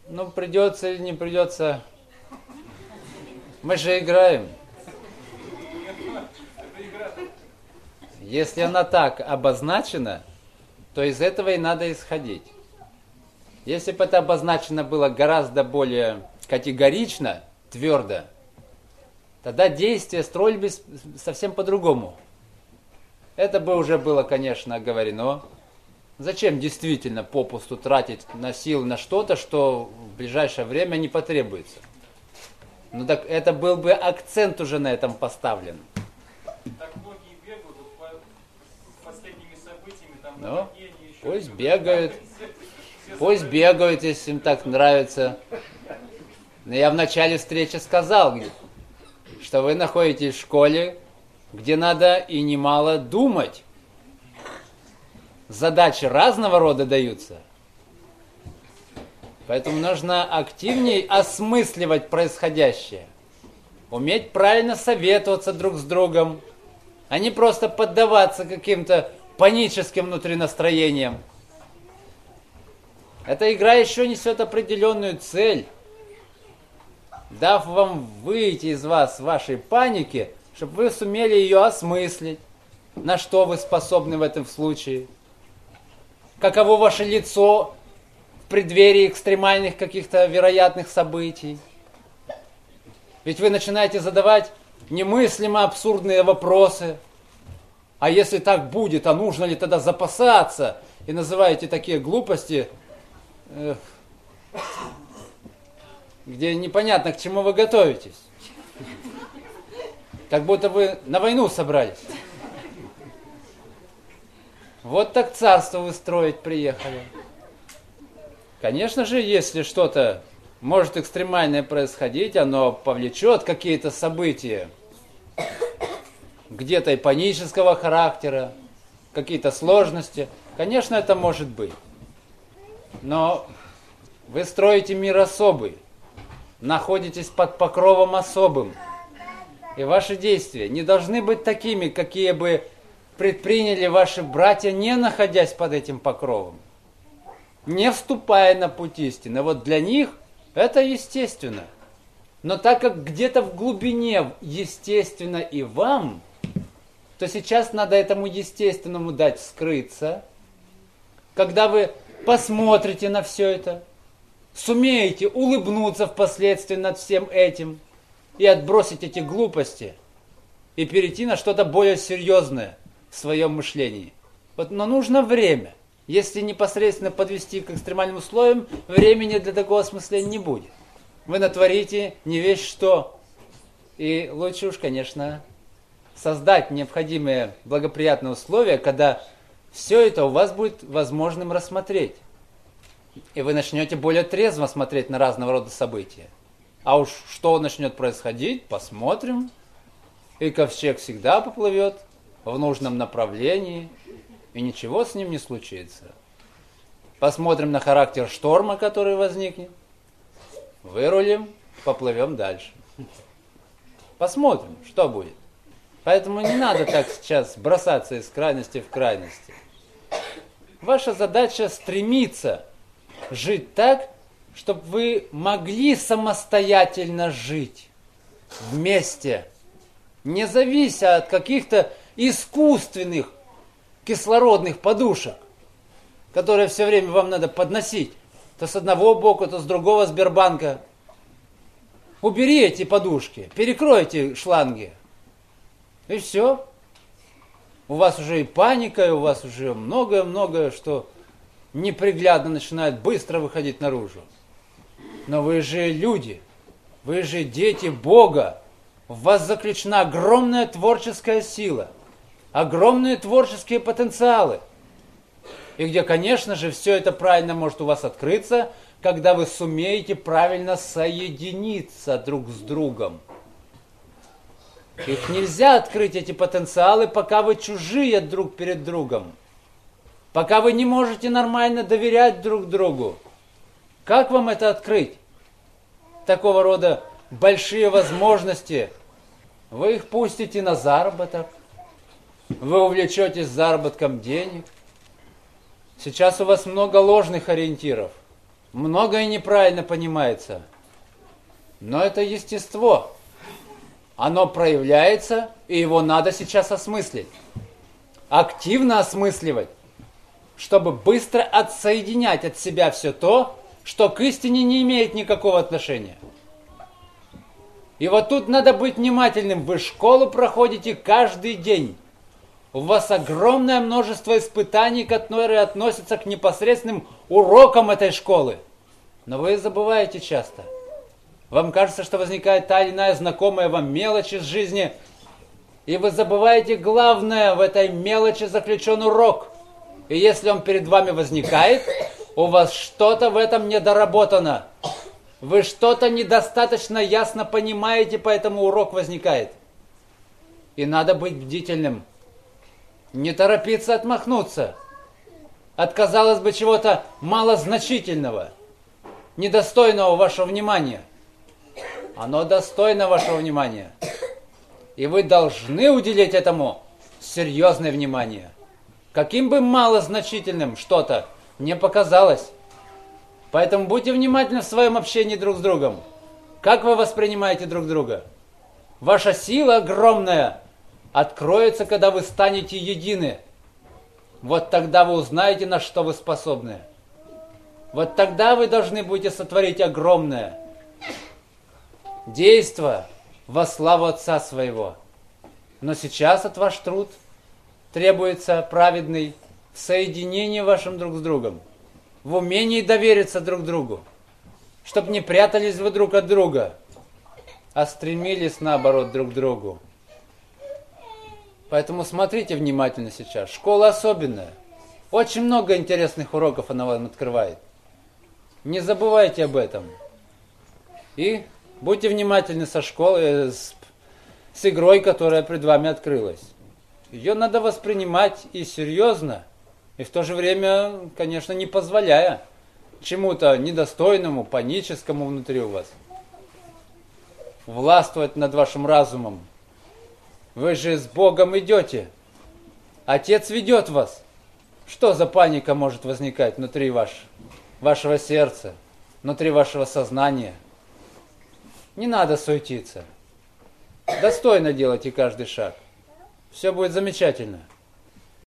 Ну, придется или не придется. Мы же играем. Если она так обозначена, то из этого и надо исходить. Если бы это обозначено было гораздо более категорично, твердо, тогда действия строили бы совсем по-другому. Это бы уже было, конечно, оговорено. Зачем действительно попусту тратить на силы на что-то, что в ближайшее время не потребуется? Ну так это был бы акцент уже на этом поставлен. Так многие бегают последними событиями, там, ну, пусть бегают, если им так нравится. Но я в начале встречи сказал, что вы находитесь в школе, где надо и немало думать. Задачи разного рода даются. Поэтому нужно активнее осмысливать происходящее. Уметь правильно советоваться друг с другом, а не просто поддаваться каким-то паническим внутринастроениям. Эта игра еще несет определенную цель, дав вам выйти из вас вашей паники, чтобы вы сумели ее осмыслить, на что вы способны в этом случае, каково ваше лицо в преддверии экстремальных каких-то вероятных событий. Ведь вы начинаете задавать немыслимо абсурдные вопросы. А если так будет, а нужно ли тогда запасаться? И называете такие глупости, где непонятно, к чему вы готовитесь. Как будто вы на войну собрались. Вот так царство вы строить приехали. Конечно же, если что-то может экстремальное происходить, оно повлечет какие-то события, где-то и панического характера, какие-то сложности. Конечно, это может быть. Но вы строите мир особый, находитесь под покровом особым. И ваши действия не должны быть такими, какие бы предприняли ваши братья, не находясь под этим покровом, не вступая на путь истины. Вот для них это естественно. Но так как где-то в глубине естественно и вам, то сейчас надо этому естественному дать вскрыться. Когда вы посмотрите на все это, сумеете улыбнуться впоследствии над всем этим и отбросить эти глупости и перейти на что-то более серьезное в своем мышлении. Вот, но нужно время. Если непосредственно подвести к экстремальным условиям, времени для такого осмысления не будет. Вы натворите не весь что. И лучше уж, конечно, создать необходимые благоприятные условия, когда все это у вас будет возможным рассмотреть. И вы начнете более трезво смотреть на разного рода события. А уж что начнет происходить, посмотрим. И ковчег всегда поплывет в нужном направлении, и ничего с ним не случится. Посмотрим на характер шторма, который возникнет. Вырулим, поплывем дальше. Посмотрим, что будет. Поэтому не надо так сейчас бросаться из крайности в крайности. Ваша задача стремиться жить так, чтобы вы могли самостоятельно жить вместе, не завися от каких-то искусственных кислородных подушек, которые все время вам надо подносить. То с одного боку, то с другого Сбербанка. Убери эти подушки, перекройте шланги. И все. У вас уже и паника, и у вас уже многое-многое, что неприглядно начинает быстро выходить наружу. Но вы же люди, вы же дети Бога. В вас заключена огромная творческая сила, огромные творческие потенциалы. И где, конечно же, все это правильно может у вас открыться, когда вы сумеете правильно соединиться друг с другом. Их нельзя открыть, эти потенциалы, пока вы чужие друг перед другом. Пока вы не можете нормально доверять друг другу. Как вам это открыть? Такого рода большие возможности. Вы их пустите на заработок. Вы увлечетесь заработком денег. Сейчас у вас много ложных ориентиров. многое неправильно понимается. Но это естество. Оно проявляется, и его надо сейчас осмыслить. Активно осмысливать, чтобы быстро отсоединять от себя все то, что к истине не имеет никакого отношения. И вот тут надо быть внимательным. Вы школу проходите каждый день. У вас огромное множество испытаний, которые относятся к непосредственным урокам этой школы. Но вы забываете часто. Вам кажется, что возникает та или иная знакомая вам мелочь из жизни, и вы забываете главное: в этой мелочи заключен урок. И если он перед вами возникает, у вас что-то в этом недоработано. Вы что-то недостаточно ясно понимаете, поэтому урок возникает. И надо быть бдительным. Не торопиться отмахнуться от, казалось бы, чего-то малозначительного, недостойного вашего внимания. Оно достойно вашего внимания. И вы должны уделить этому серьезное внимание. Каким бы малозначительным что-то не показалось. Поэтому будьте внимательны в своем общении друг с другом. Как вы воспринимаете друг друга? Ваша сила огромная откроется, когда вы станете едины. Вот тогда вы узнаете, на что вы способны. Вот тогда вы должны будете сотворить огромное действо во славу Отца своего. Но сейчас от ваш труд требуется праведный в соединении вашим друг с другом, в умении довериться друг другу, чтобы не прятались вы друг от друга, а стремились, наоборот, друг к другу. Поэтому смотрите внимательно сейчас. Школа особенная. Очень много интересных уроков она вам открывает. Не забывайте об этом. И будьте внимательны со школой, с игрой, которая пред вами открылась. Ее надо воспринимать и серьезно, и в то же время, конечно, не позволяя чему-то недостойному, паническому внутри у вас. Властвовать над вашим разумом. Вы же с Богом идете. Отец ведет вас. Что за паника может возникать внутри вашего сердца, внутри вашего сознания? Не надо суетиться. Достойно делайте каждый шаг. Все будет замечательно.